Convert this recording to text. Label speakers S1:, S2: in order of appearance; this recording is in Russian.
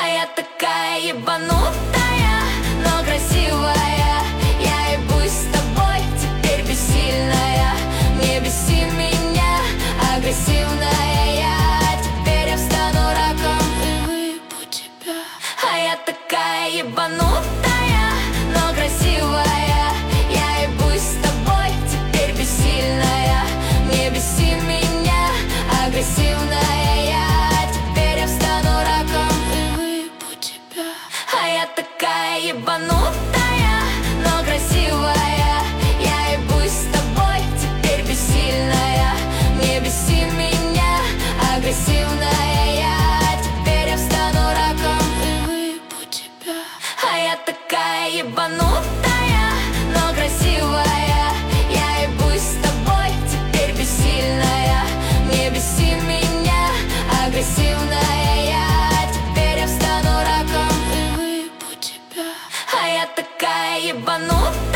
S1: я такая ебанутая, но красивая. Я ебусь с тобой, теперь бессильная. Не беси меня, агрессивная я. Теперь я встану раком и выебу тебя. А я такая ебанутая, но красивая. Я ебусь с тобой, теперь бессильная. Не беси меня, агрессивная я. Теперь я встану раком и выебу тебя. А я такая ебанутая, но красивая. Я ебусь с тобой, теперь бессильная. Не беси меня, агрессивная я. Теперь я встану раком и выебу тебя. А я такая ебанутая, но красивая. Я ебусь с тобой, теперь бессильная. Не беси меня, агрессивная я. Теперь я встану раком и выебу тебя. А я такая ебанутая.